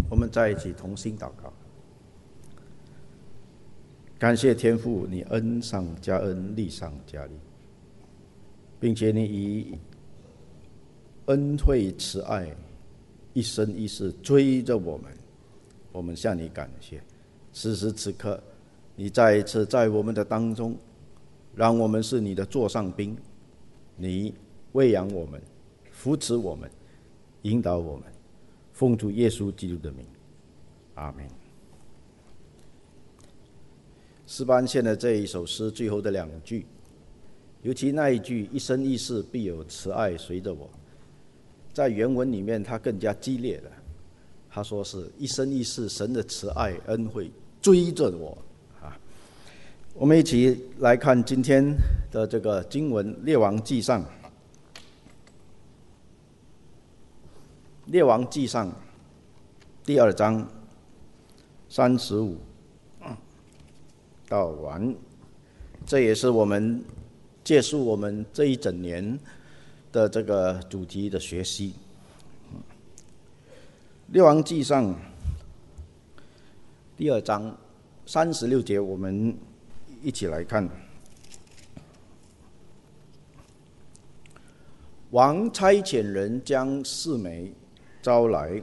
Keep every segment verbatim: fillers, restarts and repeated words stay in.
我们在一起同心祷告。感谢天父，你恩上加恩，利上加利，并且你以恩惠慈爱一生一世追着我们，我们向你感谢。此时此刻，你再一次在我们的当中，让我们是你的座上宾，你喂养我们，扶持我们，引导我们，奉主耶稣基督的名，阿们。诗班献的这一首诗最后的两句，尤其那一句一生一世必有慈爱随着我，在原文里面它更加激烈了。他说是一生一世神的慈爱恩惠追着我啊！我们一起来看今天的这个经文，列王纪上，列王纪上第二章三十五到完，这也是我们结束我们这一整年的这个主题的学习。列王纪上第二章三十六节，我们一起来看。王差遣人将示每招来，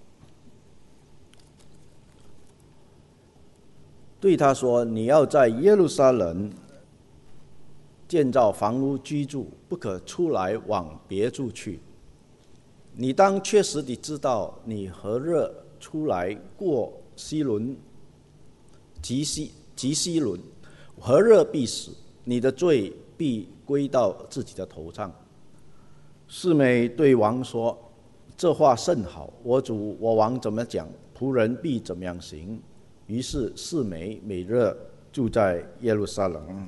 对他说：“你要在耶路撒冷建造房屋居住，不可出来往别处去。你当确实地知道，你何日出来过西伦、及西及西伦，何日必死，你的罪必归到自己的头上。”示每对王说：“这话甚好，我主我王怎么讲，仆人必怎么样行。”于是示每每日住在耶路撒冷。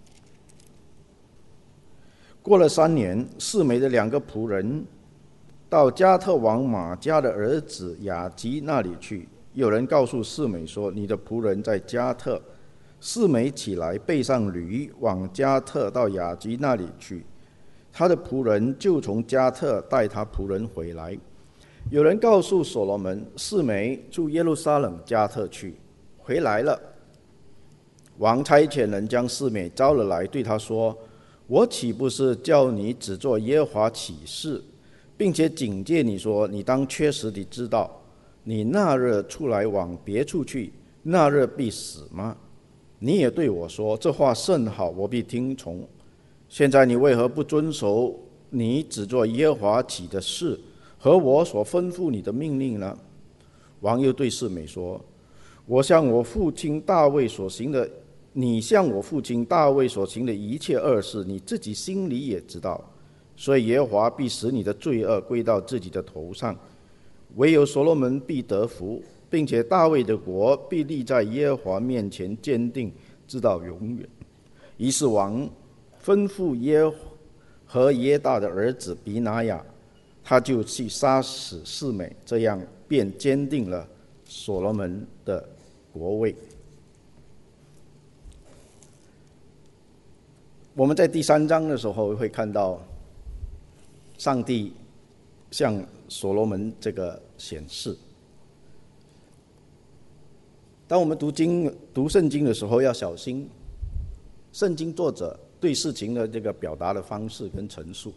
过了三年，示每的两个仆人到加特王马加的儿子雅吉那里去。有人告诉示每说：“你的仆人在加特。”示每起来，背上驴，往加特到雅吉那里去。他的仆人就从加特带他仆人回来。有人告诉所罗门，示每住耶路撒冷加特去，回来了。王差遣人将示每招了来，对他说：“我岂不是叫你只做耶和华起誓，并且警戒你说，你当确实地知道，你那日出来往别处去，那日必死吗？你也对我说，这话甚好，我必听从。现在你为何不遵守你只做耶和华起的事和我所吩咐你的命令呢？”王又对示每说：“我向我父亲大卫所行的，你向我父亲大卫所行的一切恶事，你自己心里也知道。所以耶和华必使你的罪恶归到自己的头上，唯有所罗门必得福，并且大卫的国必立在耶和华面前坚定，直到永远。”于是王吩咐耶和耶大的儿子比拿雅，他就去杀死示每，这样便坚定了所罗门的国位。我们在第三章的时候会看到上帝向所罗门这个显示。当我们读经读圣经的时候要小心圣经作者对事情的这个表达的方式跟陈述，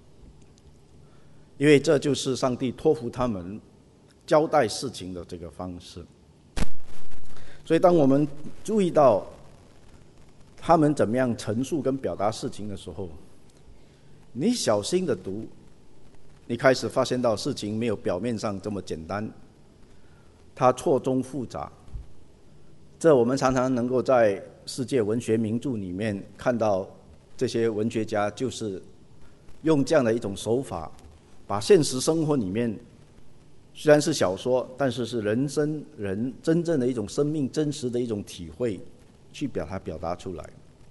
因为这就是上帝托付他们交代事情的这个方式。所以当我们注意到他们怎么样陈述跟表达事情的时候，你小心的读，你开始发现到事情没有表面上这么简单，它错综复杂。这我们常常能够在世界文学名著里面看到，这些文学家就是用这样的一种手法，把现实生活里面虽然是小说，但是是人生人真正的一种生命真实的一种体会去表达表达出来。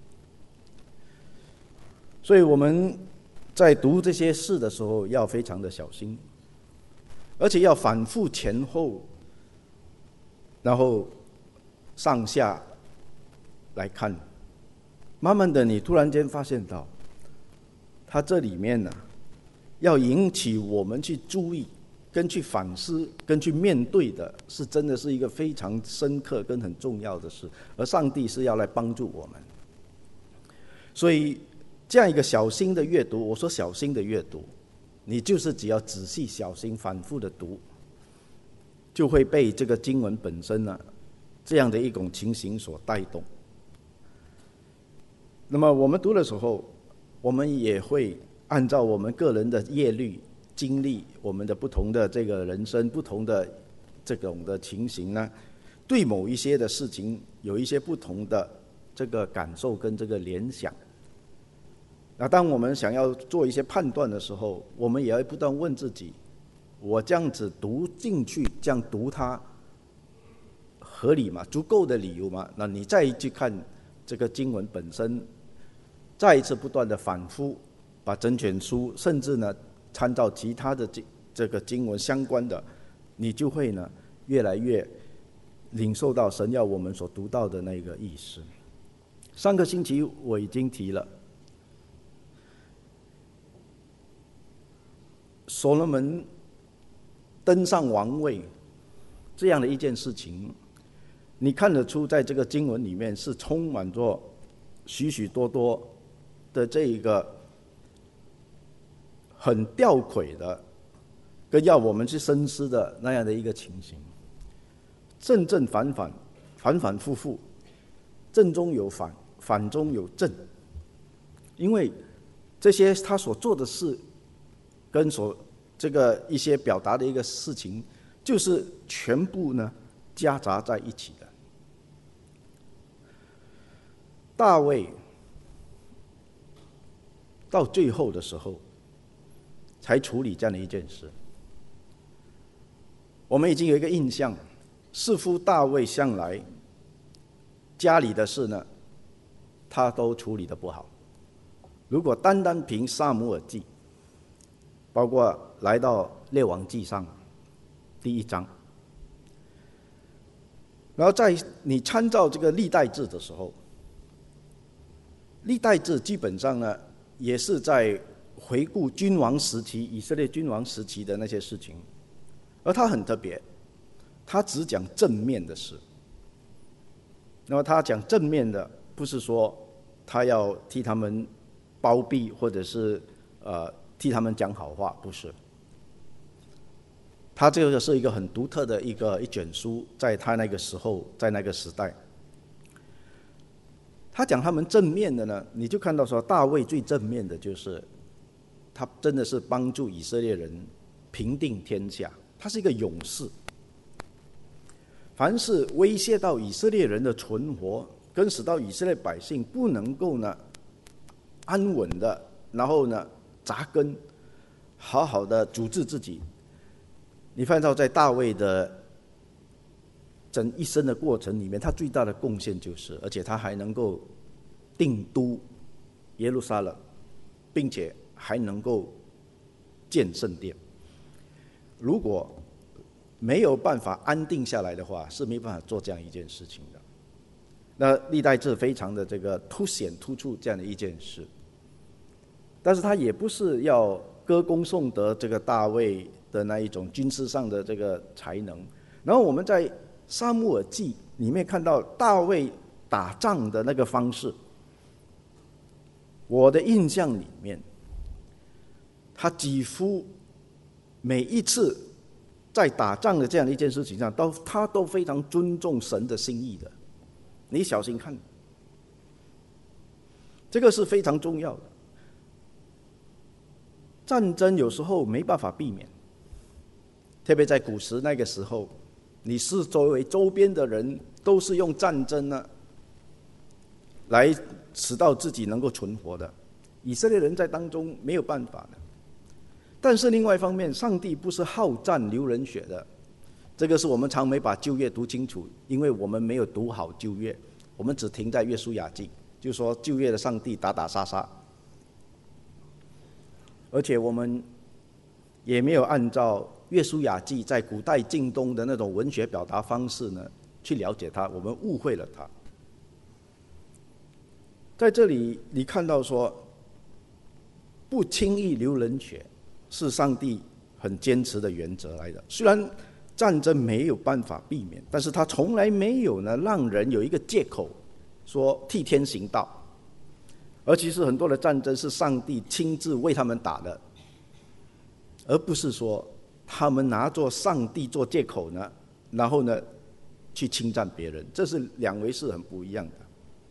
所以我们在读这些事的时候要非常的小心，而且要反复前后，然后上下来看，慢慢的你突然间发现到它这里面呢、啊，要引起我们去注意跟去反思、跟去面对的，是真的是一个非常深刻跟很重要的事。而上帝是要来帮助我们，所以这样一个小心的阅读，我说小心的阅读，你就是只要仔细、小心、反复的读，就会被这个经文本身呢这样的一种情形所带动。那么我们读的时候，我们也会按照我们个人的业力、经历，我们的不同的这个人生、不同的这种的情形呢，对某一些的事情有一些不同的这个感受跟这个联想。那当我们想要做一些判断的时候，我们也要不断问自己：我这样子读进去，这样读它合理吗？足够的理由吗？那你再去看这个经文本身，再一次不断的反复，把整卷书，甚至呢参照其他的这这个经文相关的，你就会呢越来越领受到神要我们所读到的那个意思。上个星期我已经提了，所罗门登上王位这样的一件事情，你看得出在这个经文里面是充满着许许多多的这一个很吊诡的跟要我们去深思的那样的一个情形，正正反反，反反复复，正中有反，反中有正。因为这些他所做的事跟所这个一些表达的一个事情，就是全部呢夹杂在一起的。大卫到最后的时候才处理这样的一件事。我们已经有一个印象，似乎大卫向来家里的事呢，他都处理得不好。如果单单凭撒母耳记，包括来到列王记上第一章，然后在你参照这个历代志的时候，历代志基本上呢也是在回顾君王时期，以色列君王时期的那些事情，而他很特别，他只讲正面的事。那么他讲正面的，不是说他要替他们包庇，或者是呃替他们讲好话，不是。他这个是一个很独特的一个一卷书，在他那个时候，在那个时代。他讲他们正面的呢，你就看到说大卫最正面的就是他真的是帮助以色列人平定天下，他是一个勇士。凡是威胁到以色列人的存活，跟使到以色列百姓不能够呢安稳的，然后呢扎根，好好的组织自己。你看到在大卫的整一生的过程里面，他最大的贡献就是，而且他还能够定都耶路撒冷，并且还能够建圣殿。如果没有办法安定下来的话，是没办法做这样一件事情的。那历代志非常的这个凸显突出这样的一件事，但是他也不是要歌功颂德这个大卫的那一种军事上的这个才能。然后我们在撒母耳记里面看到大卫打仗的那个方式，我的印象里面，他几乎每一次在打仗的这样的一件事情上，都他都非常尊重神的心意的。你小心看，这个是非常重要的。战争有时候没办法避免，特别在古时那个时候，你是作为周边的人都是用战争呢来使到自己能够存活的，以色列人在当中没有办法的。但是另外一方面，上帝不是好战流人血的，这个是我们常没把旧约读清楚，因为我们没有读好旧约，我们只停在约书亚记，就说旧约的上帝打打杀杀，而且我们也没有按照约书亚记在古代近东的那种文学表达方式呢去了解它，我们误会了它。在这里你看到说不轻易流人血是上帝很坚持的原则来的。虽然战争没有办法避免，但是他从来没有呢让人有一个借口说替天行道。而其实很多的战争是上帝亲自为他们打的，而不是说他们拿作上帝做借口呢，然后呢去侵占别人，这是两回事，很不一样的。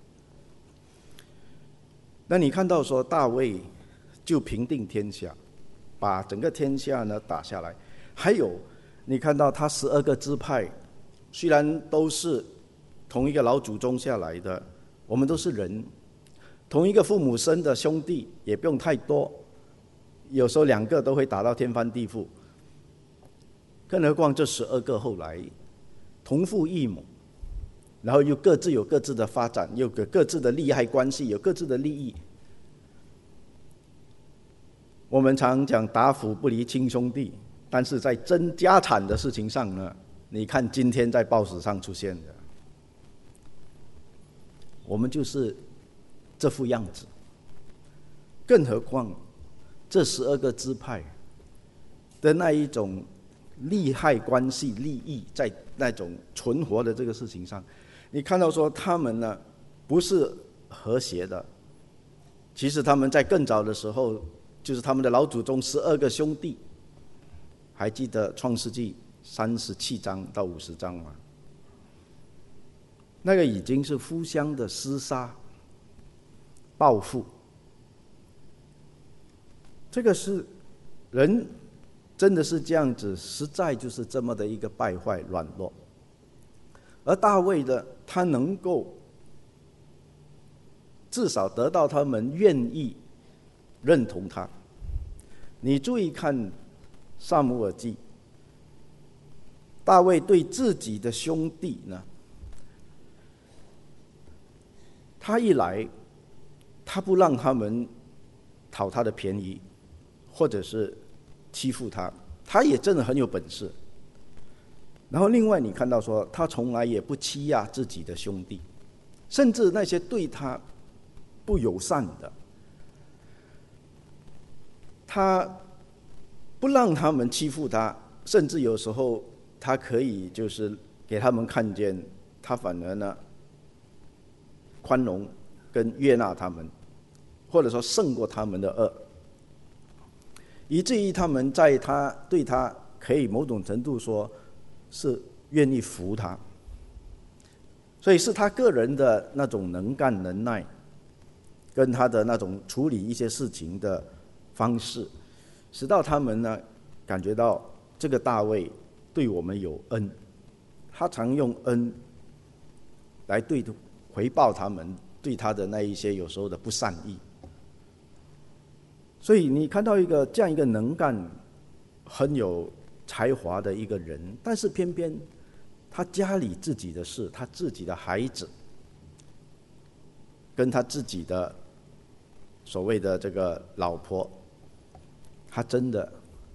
那你看到说大卫就平定天下，把整个天下呢打下来，还有你看到他十二个支派，虽然都是同一个老祖宗下来的，我们都是人，同一个父母生的兄弟也不用太多，有时候两个都会打到天翻地覆，更何况这十二个后来同父异母，然后又各自有各自的发展，有各自的利害关系，有各自的利益。我们常讲打虎不离亲兄弟，但是在争家产的事情上呢，你看今天在报纸上出现的，我们就是这副样子。更何况这十二个支派的那一种利害关系、利益，在那种存活的这个事情上，你看到说他们呢不是和谐的。其实他们在更早的时候，就是他们的老祖宗十二个兄弟，还记得创世纪三十七章到五十章吗？那个已经是互相的厮杀、报复。这个是人真的是这样子，实在就是这么的一个败坏软弱。而大卫的他能够至少得到他们愿意认同他。你注意看撒母耳记，大卫对自己的兄弟呢，他一来他不让他们讨他的便宜，或者是欺负他，他也真的很有本事。然后另外你看到说，他从来也不欺压自己的兄弟，甚至那些对他不友善的，他不让他们欺负他，甚至有时候他可以就是给他们看见，他反而呢宽容跟悦纳他们，或者说胜过他们的恶，以至于他们在他对他可以某种程度说是愿意服他。所以是他个人的那种能干能耐，跟他的那种处理一些事情的方式，使到他们呢感觉到这个大卫对我们有恩，他常用恩来对回报他们对他的那一些有时候的不善意。所以你看到一个这样一个能干、很有才华的一个人，但是偏偏他家里自己的事，他自己的孩子，跟他自己的所谓的这个老婆，他真的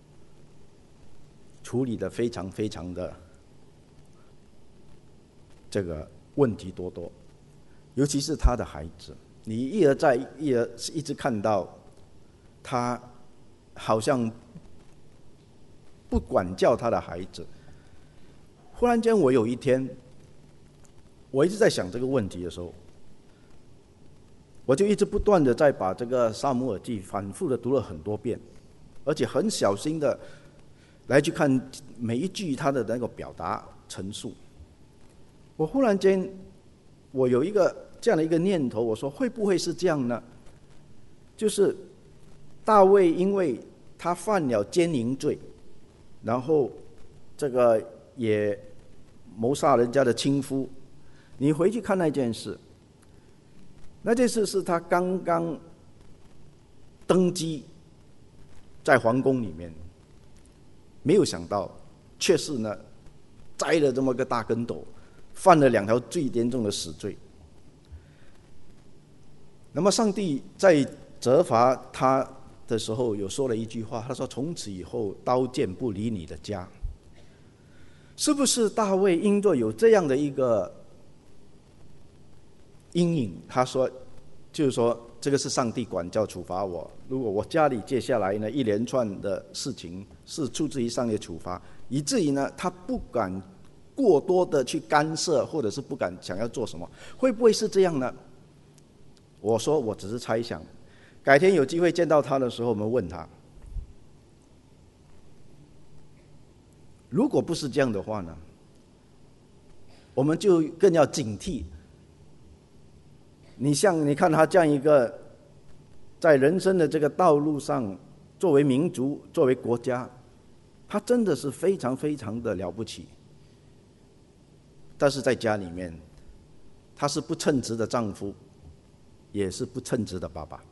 处理得非常非常的这个问题多多。尤其是他的孩子，你一而再一而一直看到他好像不管教他的孩子。忽然间我有一天，我一直在想这个问题的时候，我就一直不断的在把这个撒母耳记反复的读了很多遍，而且很小心的来去看每一句他的那个表达陈述。我忽然间我有一个这样的一个念头，我说会不会是这样呢？就是大卫因为他犯了奸淫罪，然后这个也谋杀人家的亲夫。你回去看那件事，那件事是他刚刚登基在皇宫里面，没有想到却是呢栽了这么个大跟斗，犯了两条最严重的死罪。那么上帝在责罚他的时候有说了一句话，他说从此以后刀剑不离你的家。是不是大卫因着有这样的一个阴影，他说就是说这个是上帝管教处罚我， 如果我家里接下来呢一连串的事情是出自于上帝的处罚，以至于呢他不敢过多的去干涉，或者是不敢想要做什么，会不会是这样呢？我说我只是猜想，改天有机会见到他的时候，我们问他，如果不是这样的话呢，我们就更要警惕。你像你看他这样一个在人生的这个道路上，作为民族，作为国家，他真的是非常非常的了不起。但是在家里面，他是不称职的丈夫，也是不称职的爸爸。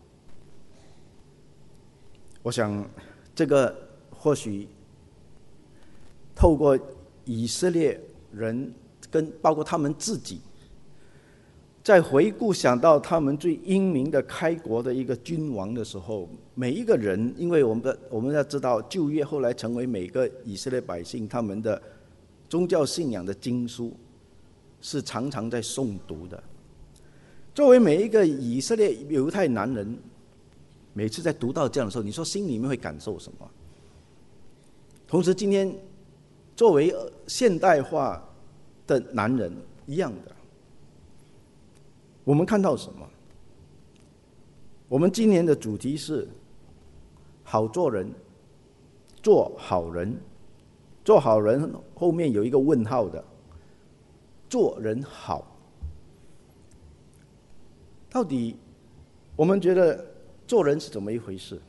我想这个或许透过以色列人跟包括他们自己，在回顾想到他们最英明的开国的一个君王的时候，每一个人，因为我们我们要知道旧约后来成为每个以色列百姓他们的宗教信仰的经书，是常常在诵读的。作为每一个以色列犹太男人，每次在读到这样的时候，你说心里面会感受什么？同时今天作为现代化的男人一样的，我们看到什么？我们今年的主题是好做人，做好人。做好人后面有一个问号的，做人好。到底我们觉得做人是怎么一回事？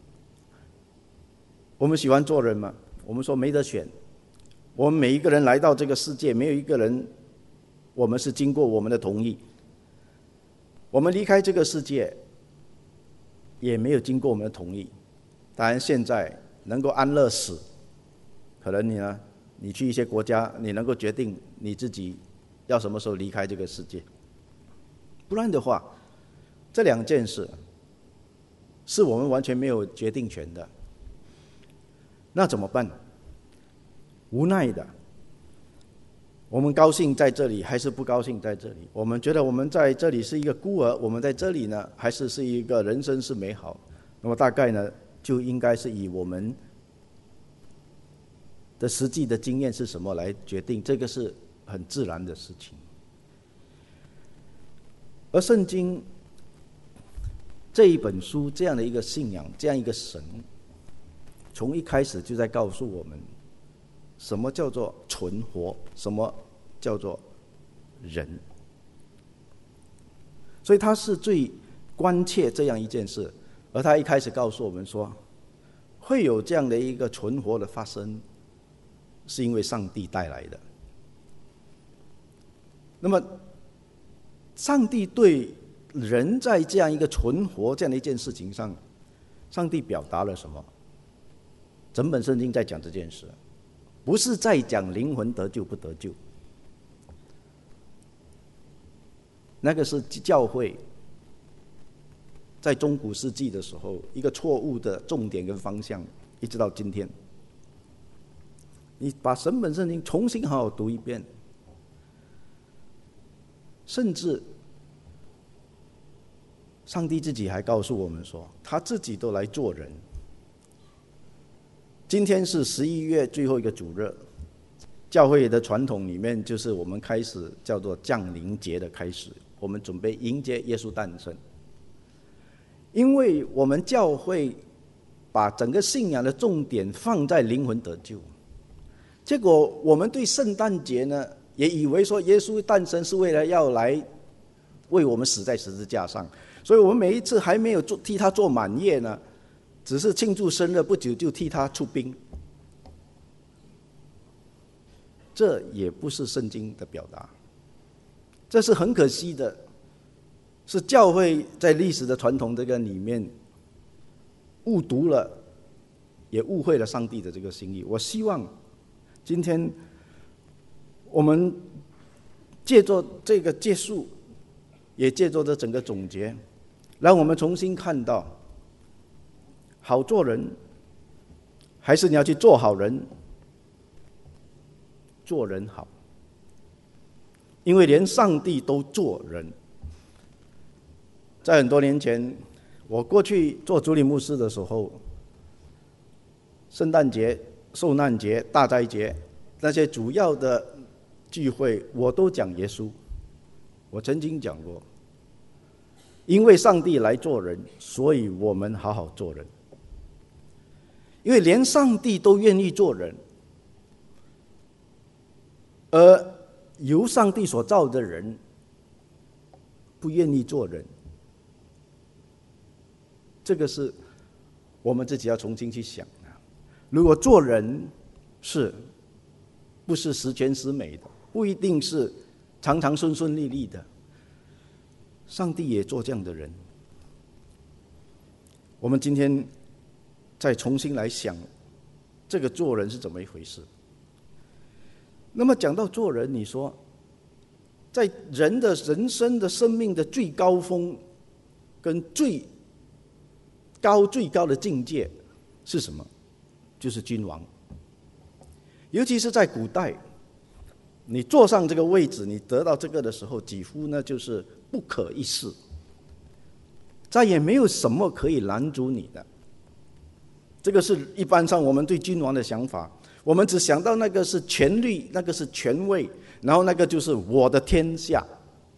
我们喜欢做人吗？我们说没得选。我们每一个人来到这个世界，没有一个人我们是经过我们的同意。我们离开这个世界也没有经过我们的同意。当然现在能够安乐死，可能你呢，你去一些国家，你能够决定你自己要什么时候离开这个世界。不然的话，这两件事是我们完全没有决定权的。那怎么办？无奈的，我们高兴在这里还是不高兴在这里？我们觉得我们在这里是一个孤儿，我们在这里呢还是是一个人生是美好？那么大概呢就应该是以我们的实际的经验是什么来决定，这个是很自然的事情。而圣经这一本书，这样的一个信仰，这样一个神，从一开始就在告诉我们什么叫做存活，什么叫做人。所以他是最关切这样一件事，而他一开始告诉我们说，会有这样的一个存活的发生，是因为上帝带来的。那么上帝对人在这样一个存活这样的一件事情上，上帝表达了什么？整本圣经在讲这件事，不是在讲灵魂得救不得救，那个是教会在中古世纪的时候一个错误的重点跟方向，一直到今天。你把整本圣经重新好好读一遍，甚至上帝自己还告诉我们说，他自己都来做人。今天是十一月最后一个主日，教会的传统里面就是我们开始叫做降临节的开始，我们准备迎接耶稣诞生。因为我们教会把整个信仰的重点放在灵魂得救，结果我们对圣诞节呢，也以为说耶稣诞生是为了要来为我们死在十字架上，所以我们每一次还没有做替他做满月呢，只是庆祝生日不久就替他出殡。这也不是圣经的表达，这是很可惜的，是教会在历史的传统这个里面误读了，也误会了上帝的这个心意。我希望今天我们借着这个结束，也借着这整个总结，让我们重新看到，好做人，还是你要去做好人，做人好，因为连上帝都做人。在很多年前， 我过去做主理牧师的时候，圣诞节、受难节、大斋节那些主要的聚会，我都讲耶稣。我曾经讲过，因为上帝来做人，所以我们好好做人。因为连上帝都愿意做人，而由上帝所造的人不愿意做人，这个是我们自己要重新去想的。如果做人是不是十全十美的，不一定是常常顺顺利利的，上帝也做这样的人。我们今天再重新来想这个做人是怎么一回事。那么讲到做人，你说在人的人生的生命的最高峰跟最高最高的境界是什么？就是君王。尤其是在古代，你坐上这个位置，你得到这个的时候，几乎呢就是不可一世，再也没有什么可以拦阻你的。这个是一般上我们对君王的想法，我们只想到那个是权力，那个是权位，然后那个就是我的天下。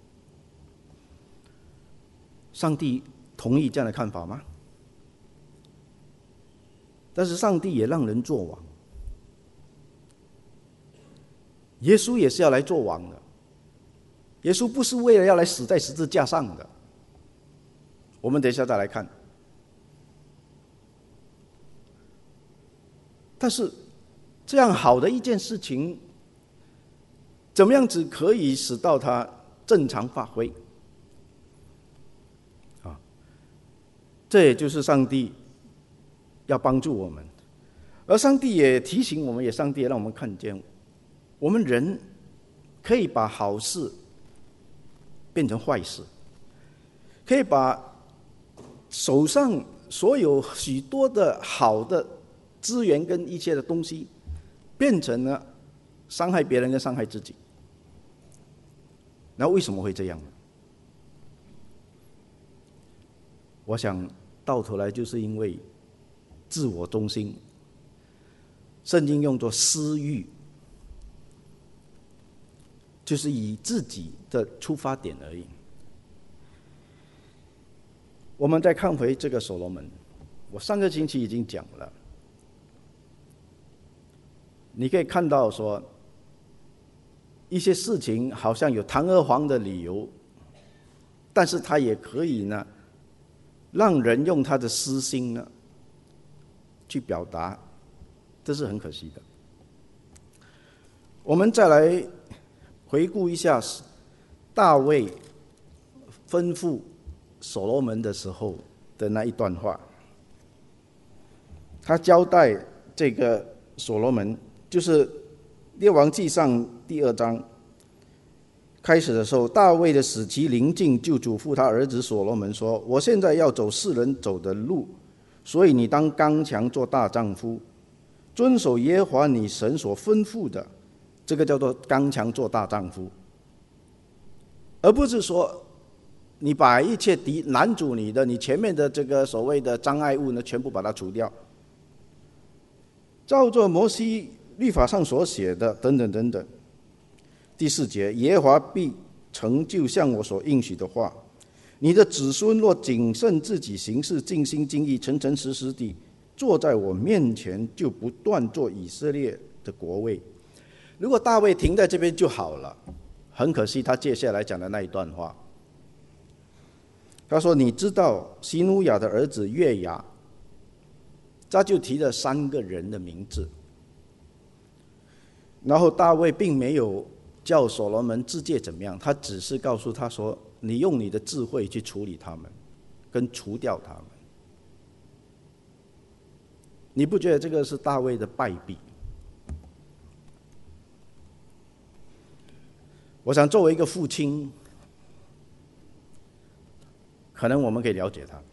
上帝同意这样的看法吗？但是上帝也让人做王，耶稣也是要来做王的。耶稣不是为了要来死在十字架上的，我们等一下再来看。但是这样好的一件事情，怎么样子可以使到它正常发挥？啊，这也就是上帝要帮助我们，而上帝也提醒我们，也上帝也让我们看见，我们人可以把好事变成坏事，可以把手上所有许多的好的资源跟一切的东西变成了伤害别人跟伤害自己。那为什么会这样呢？我想到头来就是因为自我中心，圣经用作私欲，就是以自己的出发点而已。我们再看回这个所罗门，我上个星期已经讲了，你可以看到说一些事情好像有堂而皇的理由，但是他也可以呢让人用他的私心呢去表达，这是很可惜的。我们再来回顾一下大卫吩咐所罗门的时候的那一段话。他交代这个所罗门，就是列王纪上第二章开始的时候，大卫的死期临近，就嘱咐他儿子所罗门说：我现在要走世人走的路，所以你当刚强做大丈夫，遵守耶和华你神所吩咐的，这个叫做刚强做大丈夫，而不是说你把一切敌拦阻你的，你前面的这个所谓的障碍物呢，全部把它除掉，照着摩西律法上所写的，等等等等。第四节，耶和华必成就像我所应许的话，你的子孙若谨慎自己行事，尽心尽意，诚诚实实地坐在我面前，就不断做以色列的国位。如果大卫停在这边就好了，很可惜他接下来讲的那一段话，他说：你知道西努亚的儿子约雅，他就提了三个人的名字，然后大卫并没有叫所罗门自荐怎么样，他只是告诉他说：你用你的智慧去处理他们，跟除掉他们。你不觉得这个是大卫的败笔？我想作为一个父亲，可能我们可以了解他，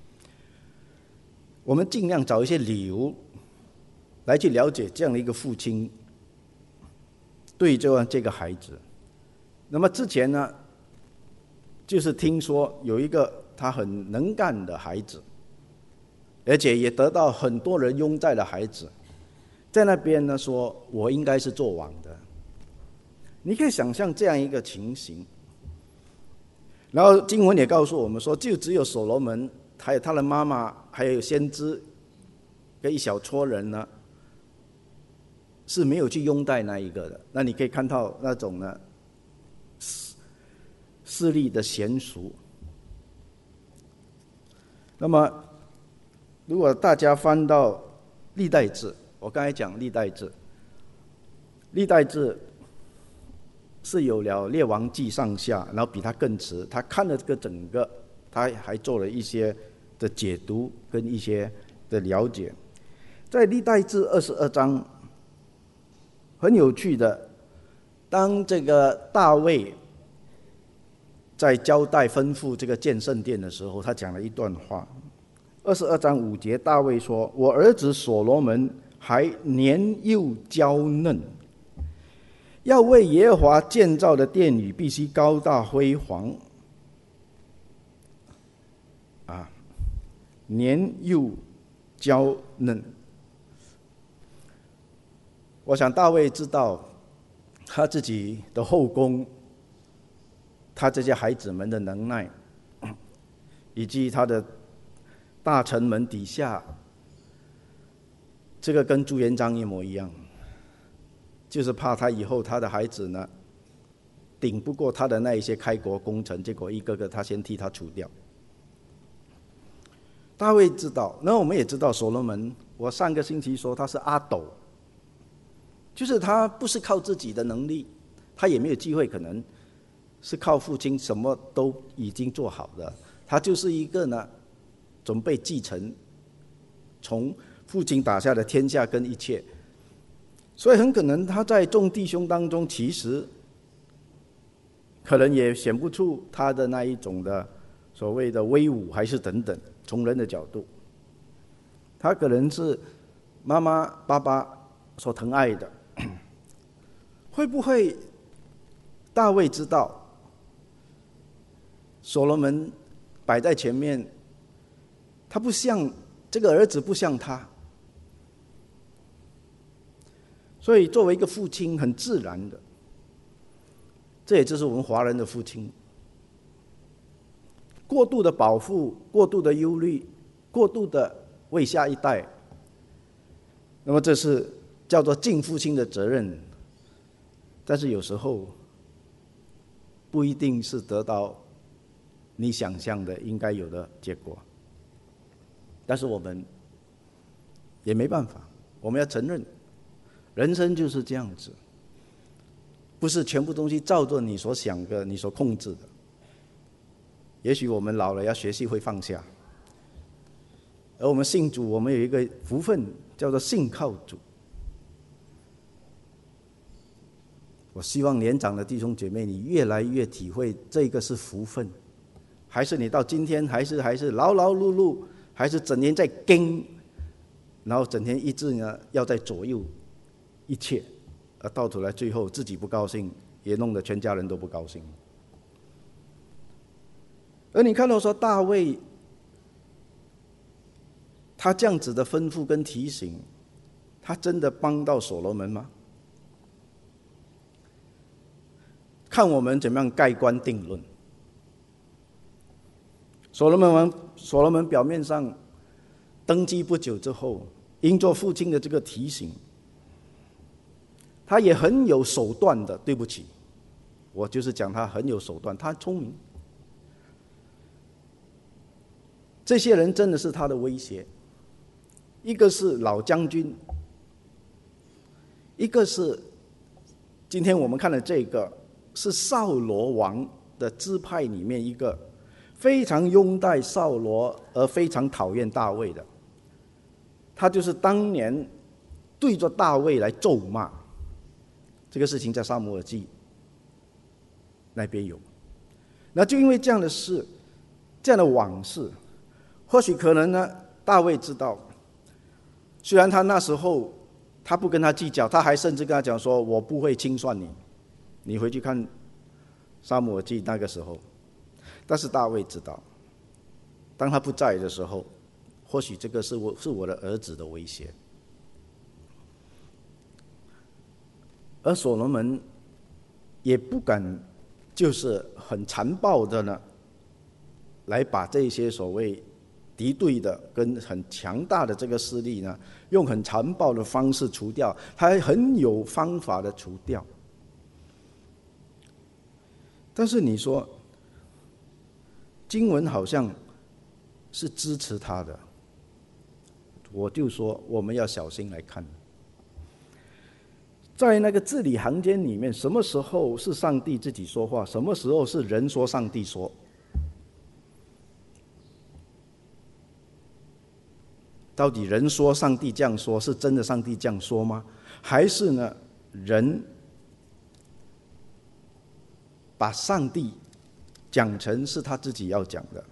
我们尽量找一些理由来去了解这样的一个父亲对这样这个孩子。那么之前呢，就是听说有一个他很能干的孩子，而且也得到很多人拥戴的孩子，在那边呢说我应该是做王的。你可以想象这样一个情形。然后经文也告诉我们说，就只有所罗门还有他的妈妈还有先知跟一小撮人呢是没有去拥戴那一个的。那你可以看到那种呢势力的娴熟。那么如果大家翻到历代志，我刚才讲历代志，历代志是有了列王记上下，然后比他更迟，他看了这个整个，他还做了一些的解读跟一些的了解。在历代志二十二章很有趣的，当这个大卫在交代吩咐这个建圣殿的时候，他讲了一段话。二十二章五节，大卫说：我儿子所罗门还年幼娇嫩，要为耶和华建造的殿宇必须高大辉煌。啊，年幼娇嫩。我想大卫知道他自己的后宫，他这些孩子们的能耐，以及他的大臣们底下，这个跟朱元璋一模一样，就是怕他以后他的孩子呢顶不过他的那一些开国功臣，结果一个个他先替他除掉。大卫知道，那我们也知道所罗门，我上个星期说他是阿斗，就是他不是靠自己的能力，他也没有机会，可能是靠父亲什么都已经做好的，他就是一个呢准备继承从父亲打下的天下跟一切，所以很可能他在众弟兄当中，其实可能也显不出他的那一种的所谓的威武，还是等等。从人的角度，他可能是妈妈爸爸所疼爱的。会不会大卫知道所罗门摆在前面，他不像这个儿子，不像他，所以作为一个父亲很自然的，这也就是我们华人的父亲，过度的保护，过度的忧虑，过度的为下一代，那么这是叫做尽父亲的责任。但是有时候不一定是得到你想象的应该有的结果，但是我们也没办法，我们要承认人生就是这样子，不是全部东西照着你所想的你所控制的。也许我们老了要学习会放下，而我们信主，我们有一个福分叫做信靠主。我希望年长的弟兄姐妹，你越来越体会这个是福分，还是你到今天还是还是劳劳碌碌，还是整天在跟，然后整天一直呢要在左右一切，而到头来最后自己不高兴，也弄得全家人都不高兴。而你看到说大卫他这样子的吩咐跟提醒，他真的帮到所罗门吗？看我们怎么样盖棺定论。所罗门王，所罗门表面上登基不久之后，因做父亲的这个提醒，他也很有手段的。对不起，我就是讲他很有手段，他聪明。这些人真的是他的威胁，一个是老将军，一个是今天我们看的这个是扫罗王的支派里面一个非常拥戴扫罗而非常讨厌大卫的，他就是当年对着大卫来咒骂。这个事情在撒母耳记那边有，那就因为这样的事，这样的往事，或许可能呢，大卫知道，虽然他那时候他不跟他计较，他还甚至跟他讲说，我不会清算你，你回去看撒母耳记那个时候。但是大卫知道， 当他不在的时候，或许这个是我是我的儿子的威胁。而所罗门也不敢就是很残暴的呢，来把这些所谓敌对的跟很强大的这个势力呢，用很残暴的方式除掉，他还很有方法的除掉。但是你说经文好像是支持他的，我就说我们要小心来看，在那个字里行间里面，什么时候是上帝自己说话，什么时候是人说上帝说？到底人说上帝这样说，是真的上帝这样说吗？还是呢，人把上帝讲成是他自己要讲的？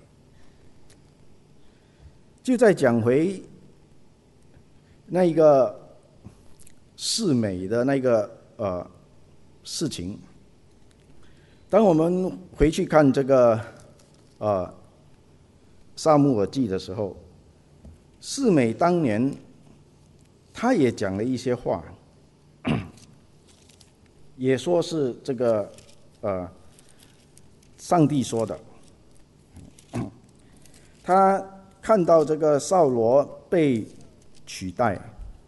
就再讲回那一个示每的那个呃事情，当我们回去看这个呃撒母耳记的时候，示每当年他也讲了一些话，也说是这个呃上帝说的。他看到这个扫罗被取代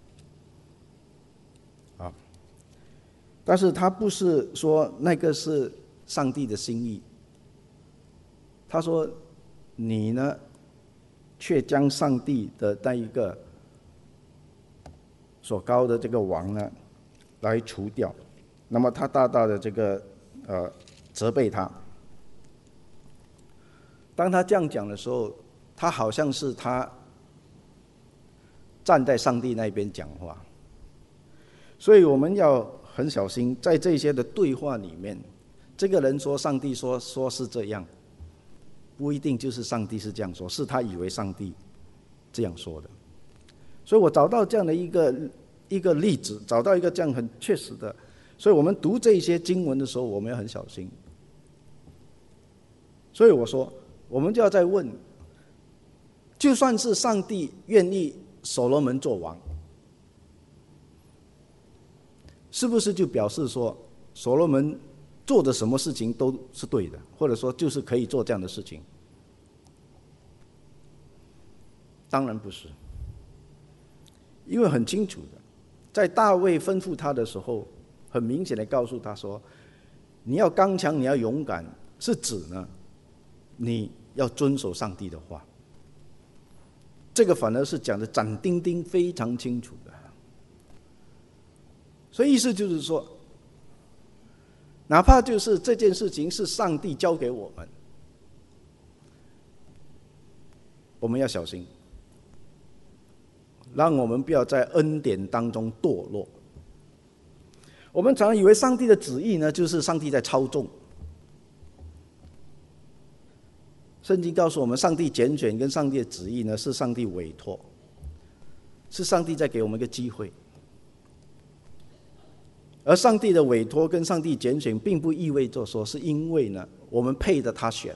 啊，但是他不是说那个是上帝的心意，他说你呢却将上帝的那一个所高的这个王呢来除掉，那么他大大的这个呃责备他。当他这样讲的时候，他好像是他站在上帝那边讲话，所以我们要很小心，在这些的对话里面，这个人说上帝说说是这样，不一定就是上帝是这样说，是他以为上帝这样说的。所以我找到这样的一个一个例子，找到一个这样很确实的，所以我们读这些经文的时候，我们要很小心。所以我说，我们就要再问，就算是上帝愿意所罗门做王，是不是就表示说所罗门做的什么事情都是对的，或者说就是可以做这样的事情？当然不是，因为很清楚的，在大卫吩咐他的时候，很明显的告诉他说，你要刚强，你要勇敢，是指呢你要遵守上帝的话。这个反而是讲的斩钉钉非常清楚的。所以意思就是说，哪怕就是这件事情是上帝交给我们，我们要小心，让我们不要在恩典当中堕落。我们常常以为上帝的旨意呢，就是上帝在操纵。圣经告诉我们，上帝拣选跟上帝的旨意呢，是上帝委托，是上帝在给我们一个机会。而上帝的委托跟上帝拣选，并不意味着说是因为呢我们配得他选。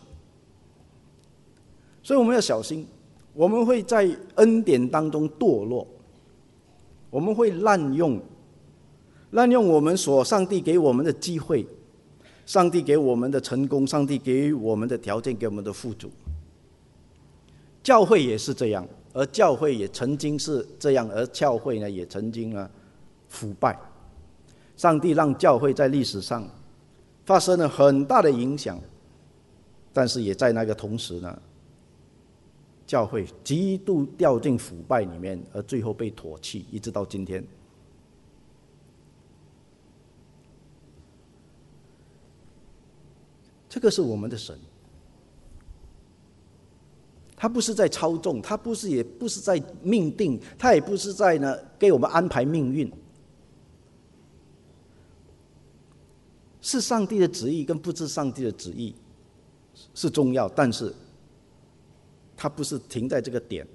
所以我们要小心，我们会在恩典当中堕落，我们会滥用滥用我们所上帝给我们的机会，上帝给我们的成功，上帝给予我们的条件，给我们的富足。教会也是这样，而教会也曾经是这样，而教会呢也曾经呢腐败。上帝让教会在历史上发生了很大的影响，但是也在那个同时呢，教会极度掉进腐败里面，而最后被唾弃，一直到今天。这个是我们的神，他不是在操纵，他不是也不是在命定，他也不是在呢给我们安排命运。是上帝的旨意跟不是上帝的旨意是重要，但是它不是停在这个点。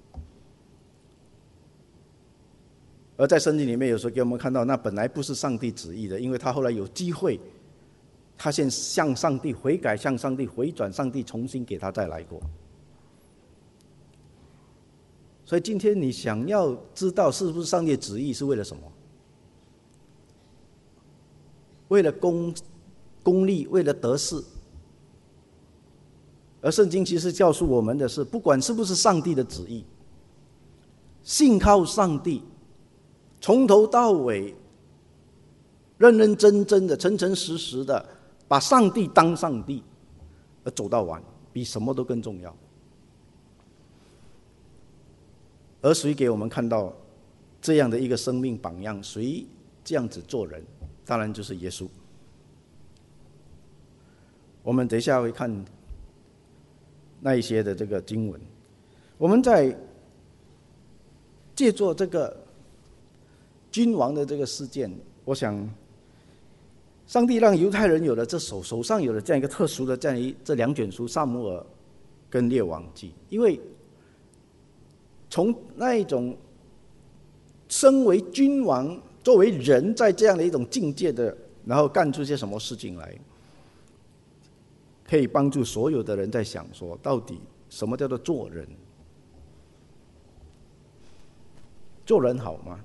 而在圣经里面有时候给我们看到，那本来不是上帝旨意的，因为他后来有机会，他先向上帝悔改，向上帝回转，上帝重新给他再来过。 所以今天你想要知道是不是上帝的旨意，是为了什么？为了公公利，为了得势。而圣经其实告诉我们的是，不管是不是上帝的旨意，信靠上帝，从头到尾认认真真的、诚诚实实的把上帝当上帝，而走到完，比什么都更重要。而谁给我们看到这样的一个生命榜样？谁这样子做人？当然就是耶稣。我们等一下会看那一些的这个经文。我们在借助这个君王的这个事件，我想上帝让犹太人有了这手手上有了这样一个特殊的这样一这两卷书《撒母耳》跟《列王记》，因为从那一种身为君王作为人在这样的一种境界的，然后干出些什么事情来，可以帮助所有的人在想说，到底什么叫做做人？做人好吗？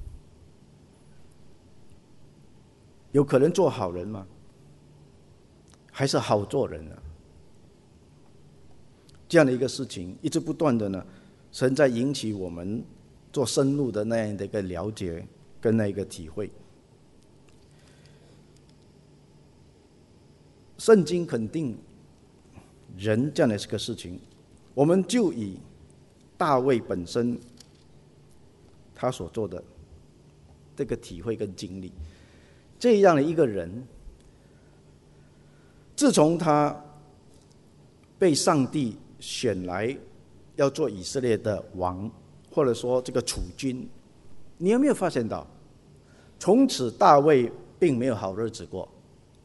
有可能做好人吗？还是好做人呢？这样的一个事情一直不断的呢，神在引起我们做深入的那样的一个了解跟那一个体会。圣经肯定人这样的一个事情，我们就以大卫本身他所做的这个体会跟经历，这样的一个人，自从他被上帝选来要做以色列的王，或者说这个储君，你有没有发现到，从此大卫并没有好日子过？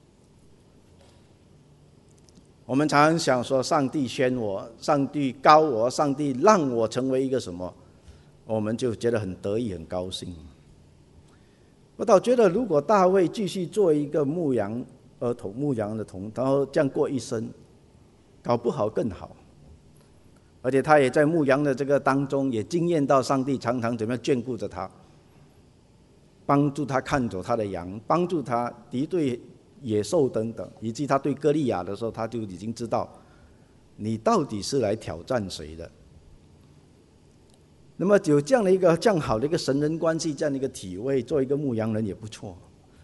我们常常想说，上帝选我，上帝高我，上帝让我成为一个什么，我们就觉得很得意很高兴。我倒觉得，如果大卫继续做一个牧羊儿童、牧羊的童，然后这样过一生，搞不好更好。而且他也在牧羊的这个当中，也经验到上帝常常怎么样眷顾着他，帮助他看走他的羊，帮助他敌对野兽等等，以及他对歌利亚的时候，他就已经知道你到底是来挑战谁的。那么有这样的一个这样好的一个神人关系，这样的一个体会，做一个牧羊人也不错。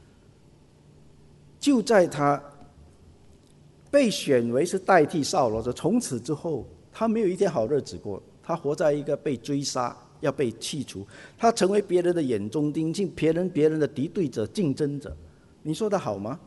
就在他被选为是代替扫罗的，从此之后，他没有一天好日子过。他活在一个被追杀、要被弃除，他成为别人的眼中钉，进别人别人的敌对者、竞争者。你说的好吗？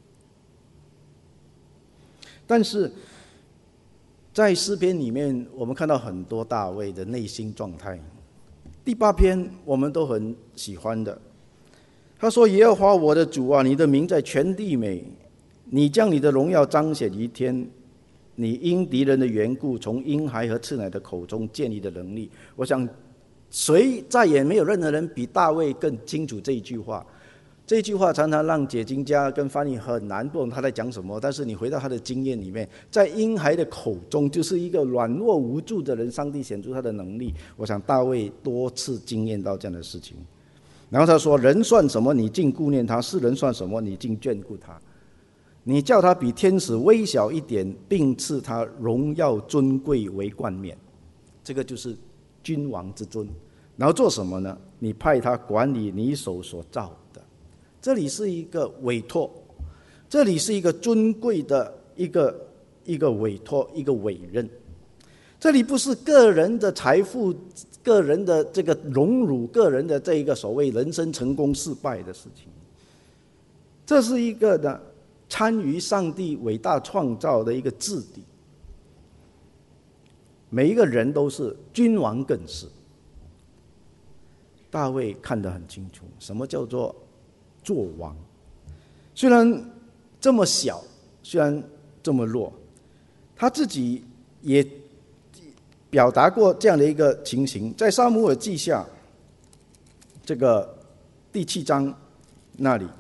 但是在诗篇里面，我们看到很多大卫的内心状态。第八篇我们都很喜欢的，他说：“耶和华我的主啊，你的名在全地美，你将你的荣耀彰显于天，你因敌人的缘故，从婴孩和赤奶的口中建立的能力。”我想，谁再也没有任何人比大卫更清楚这一句话。这句话常常让解经家跟翻译很难，不懂他在讲什么。但是你回到他的经验里面，在婴孩的口中，就是一个软弱无助的人，上帝显出他的能力。我想大卫多次经验到这样的事情。然后他说：“人算什么？你竟顾念他；世人算什么？你竟眷顾他？你叫他比天使微小一点，并赐他荣耀尊贵为冠冕。”这个就是君王之尊。然后做什么呢？你派他管理你手所造的。这里是一个委托，这里是一个尊贵的一个一个委托，一个委任。这里不是个人的财富、个人的这个荣辱、个人的这一个所谓人生成功失败的事情。这是一个呢参与上帝伟大创造的一个治理。每一个人都是，君王更是。大卫看得很清楚，什么叫做做王。虽然这么小，虽然这么弱，他自己也表达过这样的一个情形，在撒母耳记下这个第七章那里，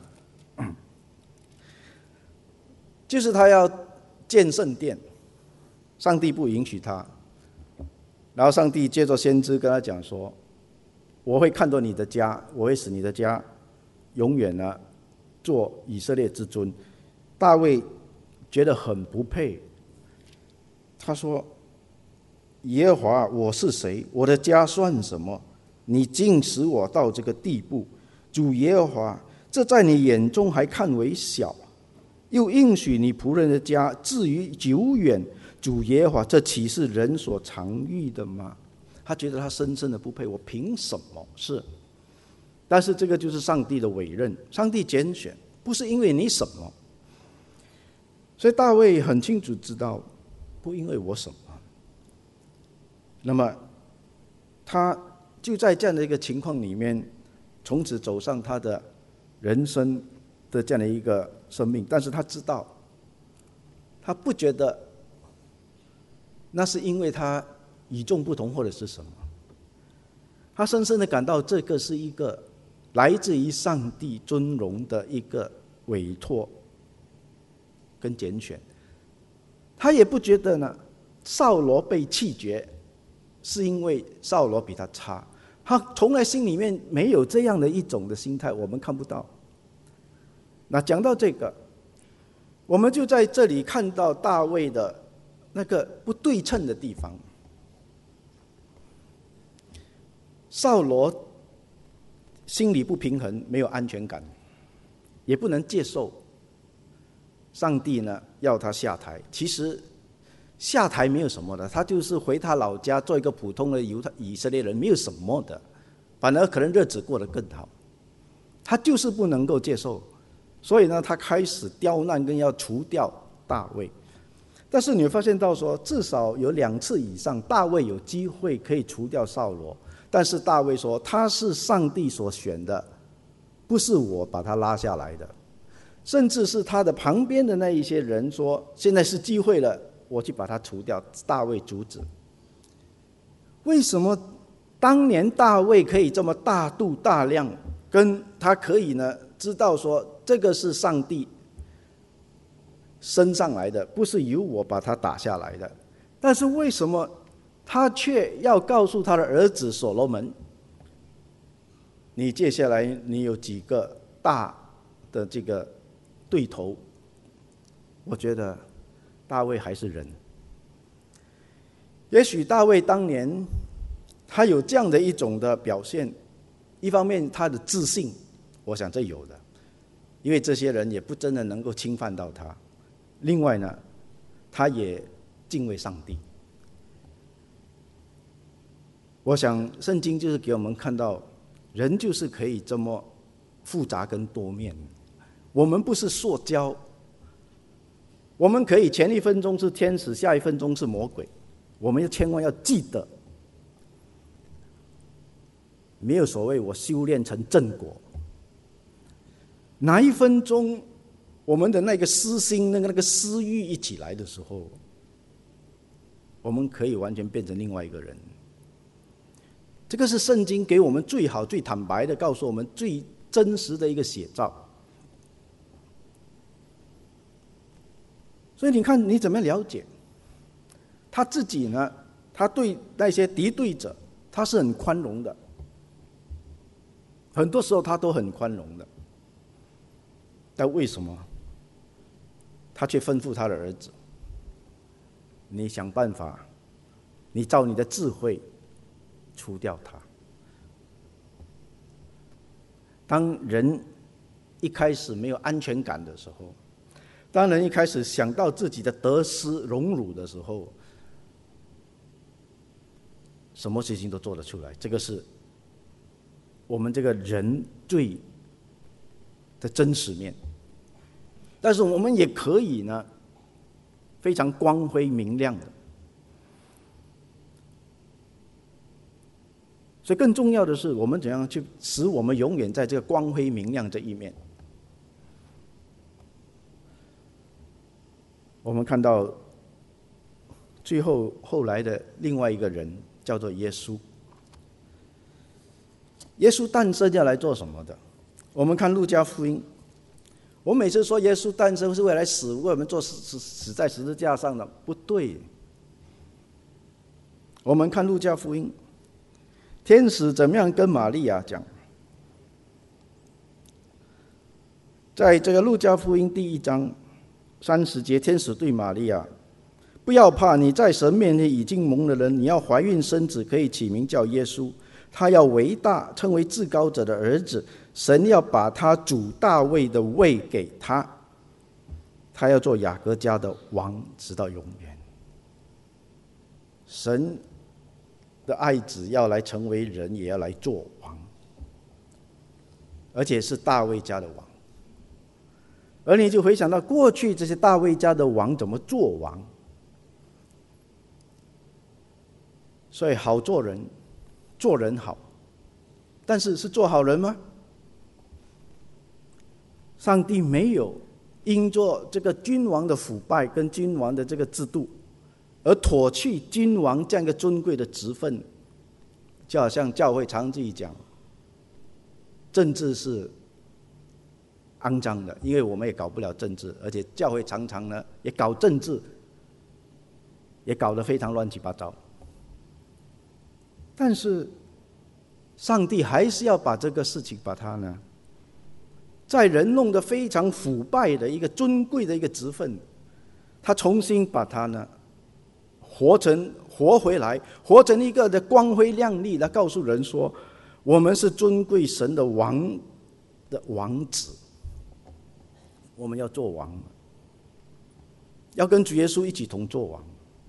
就是他要建圣殿，上帝不允许他， 然后上帝借着先知跟他讲说，我会看到你的家，我会使你的家永远呢做以色列之尊。大卫觉得很不配，他说，耶和华，我是谁？我的家算什么？你竟使我到这个地步。主耶和华，这在你眼中还看为小，又应许你仆人的家至于久远。主耶和华，这岂是人所常遇的吗？他觉得他深深的不配，我凭什么？是，但是这个就是上帝的委任，上帝拣选，不是因为你什么。所以大卫很清楚知道，不因为我什么。那么他就在这样的一个情况里面，从此走上他的人生的这样的一个生命。但是他知道，他不觉得那是因为他与众不同或者是什么，他深深的感到这个是一个来自于上帝尊荣的一个委托跟拣选。他也不觉得呢，扫罗被弃绝是因为扫罗比他差，他从来心里面没有这样的一种的心态，我们看不到。那讲到这个，我们就在这里看到大卫的那个不对称的地方。扫罗心里不平衡，没有安全感，也不能接受上帝呢要他下台。其实下台没有什么的，他就是回他老家做一个普通的犹太以色列人，没有什么的，反而可能日子过得更好。他就是不能够接受，所以呢，他开始刁难跟要除掉大卫。但是你会发现到说，至少有两次以上，大卫有机会可以除掉扫罗，但是大卫说他是上帝所选的，不是我把他拉下来的。甚至是他的旁边的那一些人说，现在是机会了，我去把他除掉。大卫阻止。为什么当年大卫可以这么大度大量，跟他可以呢知道说这个是上帝升上来的，不是由我把他打下来的？但是为什么他却要告诉他的儿子所罗门，你接下来你有几个大的这个对头？我觉得大卫还是人。也许大卫当年他有这样的一种的表现，一方面他的自信，我想这有的，因为这些人也不真的能够侵犯到他。另外呢，他也敬畏上帝。我想圣经就是给我们看到，人就是可以这么复杂跟多面。我们不是塑胶，我们可以前一分钟是天使，下一分钟是魔鬼。我们千万要记得，没有所谓我修炼成正果。哪一分钟我们的那个私心、那个那个私欲一起来的时候，我们可以完全变成另外一个人。这个是圣经给我们最好、最坦白的告诉我们最真实的一个写照。所以你看，你怎么了解他自己呢？他对那些敌对者，他是很宽容的，很多时候他都很宽容的。但为什么他却吩咐他的儿子，你想办法，你照你的智慧除掉他？当人一开始没有安全感的时候，当人一开始想到自己的得失荣辱的时候，什么事情都做得出来。这个是我们这个人最的真实面。但是我们也可以呢，非常光辉明亮的。所以更重要的是，我们怎样去使我们永远在这个光辉明亮这一面。我们看到最后后来的另外一个人叫做耶稣。耶稣诞生要来做什么的？我们看路加福音，我每次说耶稣诞生是为来死，为我们做死死死在十字架上的，不对。 我们看路加福音，天使怎么样跟玛利亚讲？在这个路加福音第一章三十节，天使对玛利亚：不要怕，你在神面前已经蒙了人，你要怀孕生子，可以起名叫耶稣。他要为大，称为至高者的儿子。神要把他主大卫的位给他，他要做雅各家的王，直到永远。神的爱子要来成为人，也要来做王，而且是大卫家的王。而你就回想到过去这些大卫家的王怎么做王，所以好做人，做人好，但是是做好人吗？上帝没有因着这个君王的腐败跟君王的这个制度而唾弃君王这样一个尊贵的职分，就好像教会常自己讲，政治是肮脏的，因为我们也搞不了政治，而且教会常常呢也搞政治，也搞得非常乱七八糟。但是上帝还是要把这个事情把它呢，在人弄得非常腐败的一个尊贵的一个职分，他重新把它呢活成活回来，活成一个的光辉亮丽，来告诉人说，我们是尊贵神的王的王子，我们要做王，要跟主耶稣一起同做王。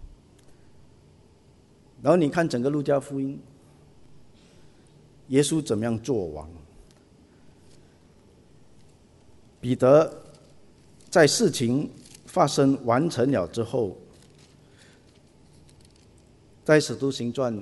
然后你看整个路加福音，耶稣怎么样做王？彼得在事情发生完成了之后，在使徒行传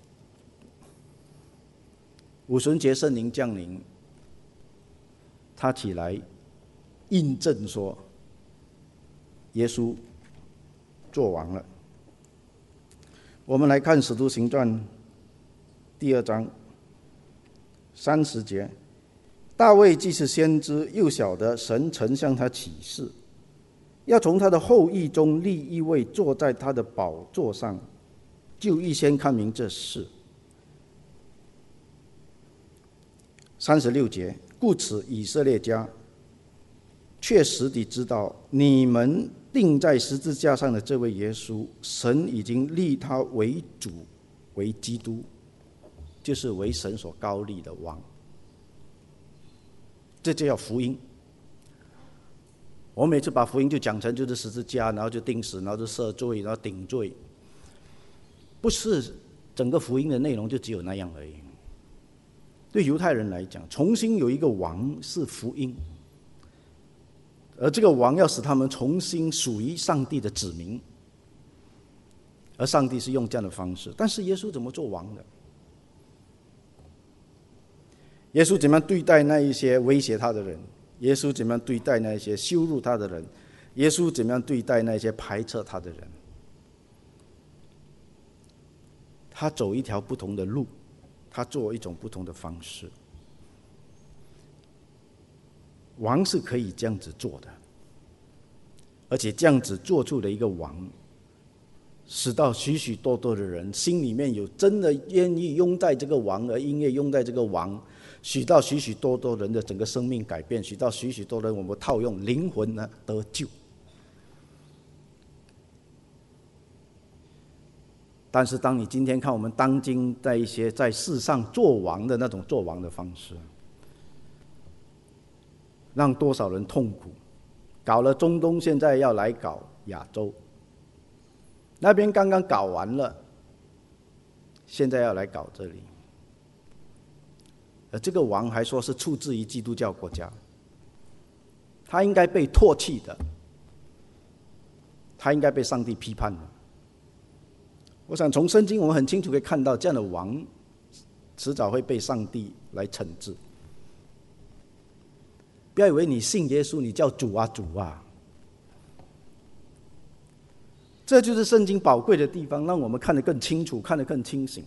五旬节圣灵降临，他起来印证说耶稣做王了。我们来看使徒行传第二章三十节，大卫既是先知，又晓得神曾向他启示，要从他的后裔中立一位坐在他的宝座上，就预先看明这事。三十六节，故此以色列家确实地知道，你们钉在十字架上的这位耶稣，神已经立他为主，为基督，就是为神所高立的王。这就叫福音。我每次把福音就讲成就是十字架，然后就钉死，然后就赦罪，然后顶罪，不是整个福音的内容就只有那样而已。对犹太人来讲，重新有一个王是福音，而这个王要使他们重新属于上帝的子民，而上帝是用这样的方式。但是耶稣怎么做王的？耶稣怎么样对待那一些威胁他的人？耶稣怎么样对待那些羞辱他的人？耶稣怎么样对待那些排斥他的人？他走一条不同的路，他做一种不同的方式。王是可以这样子做的，而且这样子做出的一个王，使到许许多多的人心里面有真的愿意拥戴这个王，而因为拥戴这个王，许到许许多多人的整个生命改变，许到许许多人我们套用灵魂呢得救。但是当你今天看我们当今在一些在世上做王的那种做王的方式，让多少人痛苦，搞了中东，现在要来搞亚洲，那边刚刚搞完了，现在要来搞这里。而这个王还说是出自于基督教国家，他应该被唾弃的，他应该被上帝批判的。我想从圣经我们很清楚可以看到，这样的王迟早会被上帝来惩治。不要以为你信耶稣，你叫主啊主啊，这就是圣经宝贵的地方，让我们看得更清楚，看得更清醒，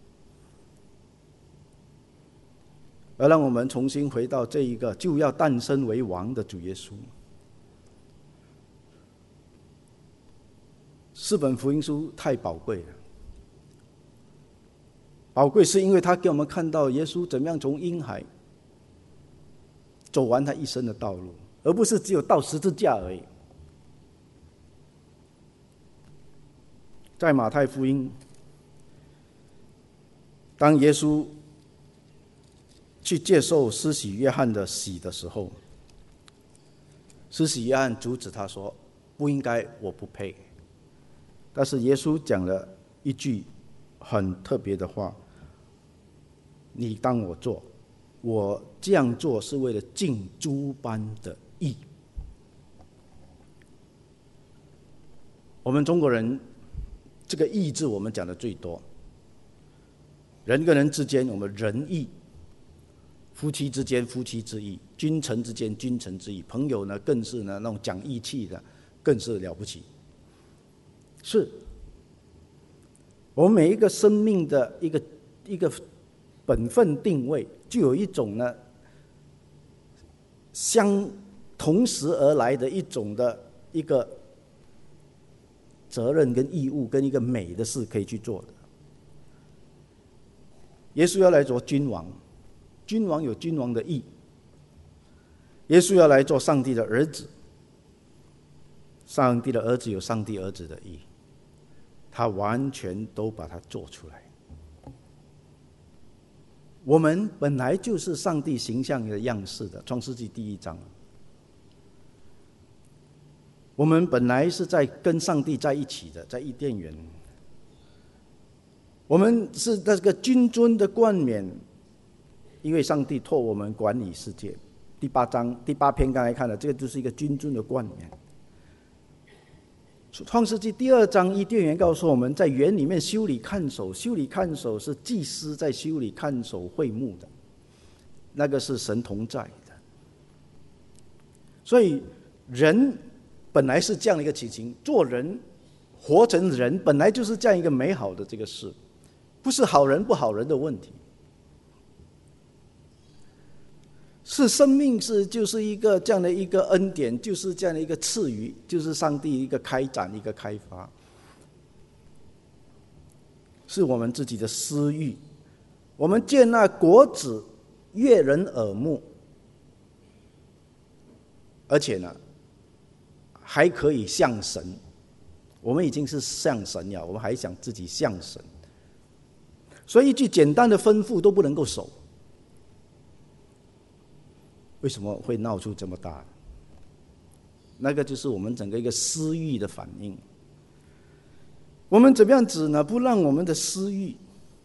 而让我们重新回到这一个就要诞生为王的主耶稣。四本福音书太宝贵了， 宝贵是因为他给我们看到耶稣怎么样从婴孩走完他一生的道路，而不是只有到十字架而已。在马太福音，当耶稣去接受施洗约翰的洗的时候，施洗约翰阻止他说：“不应该，我不配。”但是耶稣讲了一句很特别的话：“你当我做，我这样做是为了尽诸般的义。”我们中国人这个义字我们讲的最多，人跟人之间我们仁义，夫妻之间夫妻之义，君臣之间君臣之义，朋友呢更是呢那种讲义气的更是了不起。是我们每一个生命的一个一个本分定位，就有一种呢相同时而来的一种的一个责任跟义务跟一个美的事可以去做的。耶稣要来做君王，君王有君王的义；耶稣要来做上帝的儿子，上帝的儿子有上帝儿子的义，他完全都把它做出来。我们本来就是上帝形象的样式的，创世纪第一章。我们本来是在跟上帝在一起的，在伊甸园。我们是那个君尊的冠冕，因为上帝托我们管理世界。第八章第八篇刚才看的，这个就是一个君尊的冠冕。创世纪第二章伊甸园告诉我们，在园里面修理看守，修理看守是祭司在修理看守会幕的，那个是神同在的。所以人本来是这样的一个情形，做人活成人本来就是这样一个美好的这个事，不是好人不好人的问题，是生命是就是一个这样的一个恩典，就是这样的一个赐予，就是上帝一个开展一个开发，是我们自己的私欲，我们见那果子悦人耳目，而且呢还可以像神，我们已经是像神了，我们还想自己像神，所以一句简单的吩咐都不能够守。为什么会闹出这么大？那个就是我们整个一个私欲的反应。我们怎么样子呢？不让我们的私欲，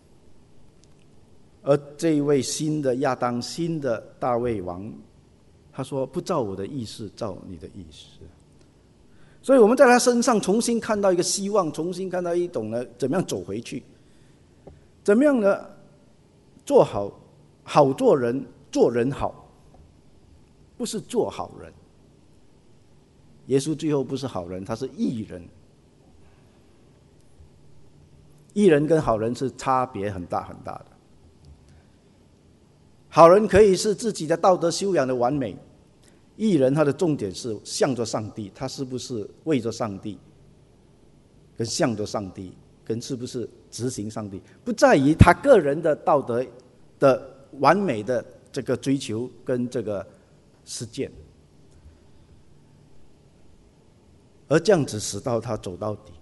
而这一位新的亚当，新的大卫王，他说：“不照我的意思，照你的意思。”所以我们在他身上重新看到一个希望，重新看到一种呢，怎么样走回去，怎么样呢？做好，好做人，做人好，不是做好人。耶稣最后不是好人，他是义人。义人跟好人是差别很大很大的。好人可以是自己的道德修养的完美，义人他的重点是向着上帝，他是不是为着上帝，跟向着上帝，跟是不是执行上帝，不在于他个人的道德的完美的这个追求跟这个实践，而这样子使到他走到底。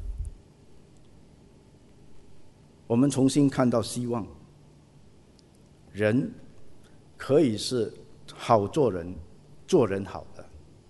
我们重新看到希望，人可以是好做人，做人好的。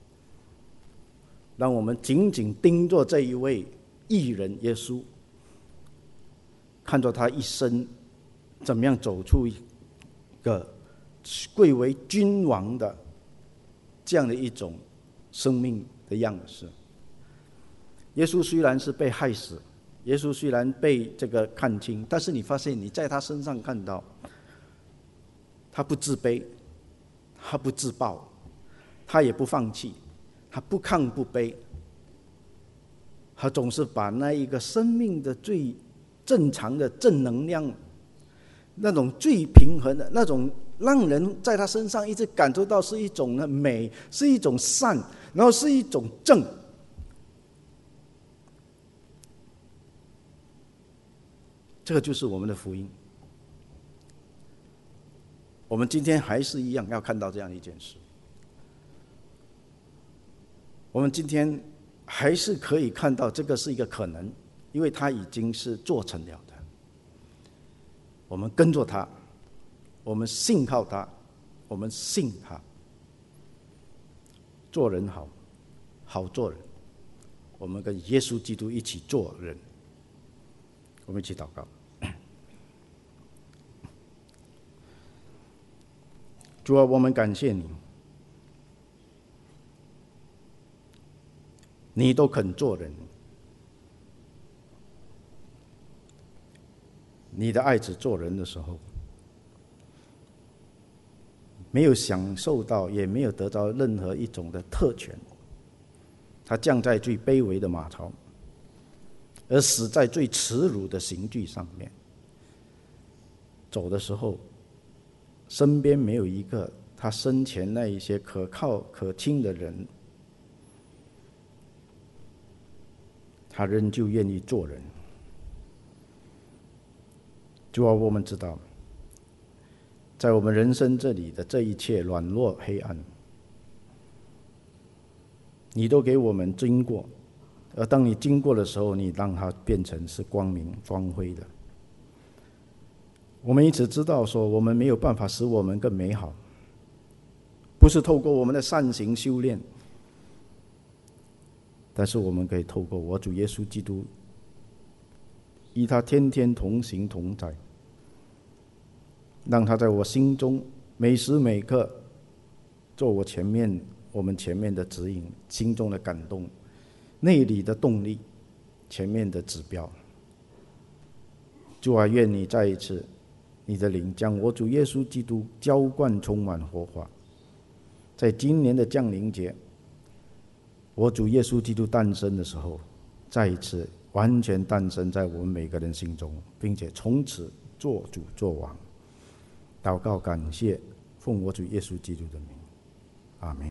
让我们紧紧盯着这一位义人耶稣，看着他一生怎么样走出一个贵为君王的这样的一种生命的样式。耶稣虽然是被害死，耶稣虽然被这个看清，但是你发现你在他身上看到，他不自卑，他不自暴，他也不放弃，他不亢不卑，他总是把那一个生命的最正常的正能量，那种最平衡的那种，让人在他身上一直感受到是一种的美，是一种善，然后是一种正。这个就是我们的福音。 我们今天还是一样要看到这样一件事。我们今天还是可以看到这个是一个可能，因为它已经是做成了的。我们跟着他，我们信靠他，我们信他。做人好，好做人。我们跟耶稣基督一起做人。我们一起祷告。主啊，我们感谢你，你都肯做人。你的爱子做人的时候，没有享受到，也没有得到任何一种的特权。他降在最卑微的马槽，而死在最耻辱的刑具上面。走的时候，身边没有一个他生前那一些可靠可亲的人，他仍旧愿意做人。主啊，我们知道，在我们人生这里的这一切软弱黑暗，你都给我们经过，而当你经过的时候，你让它变成是光明光辉的。我们一直知道说，我们没有办法使我们更美好，不是透过我们的善行修炼，但是我们可以透过我主耶稣基督，与他天天同行同在，让他在我心中每时每刻做我前面我们前面的指引，心中的感动，内里的动力，前面的指标。主啊，愿你再一次，你的灵将我主耶稣基督浇灌充满活化。在今年的降临节，我主耶稣基督诞生的时候，再一次完全诞生在我们每个人心中，并且从此做主做王。祷告感谢，奉我主耶稣基督的名，阿们。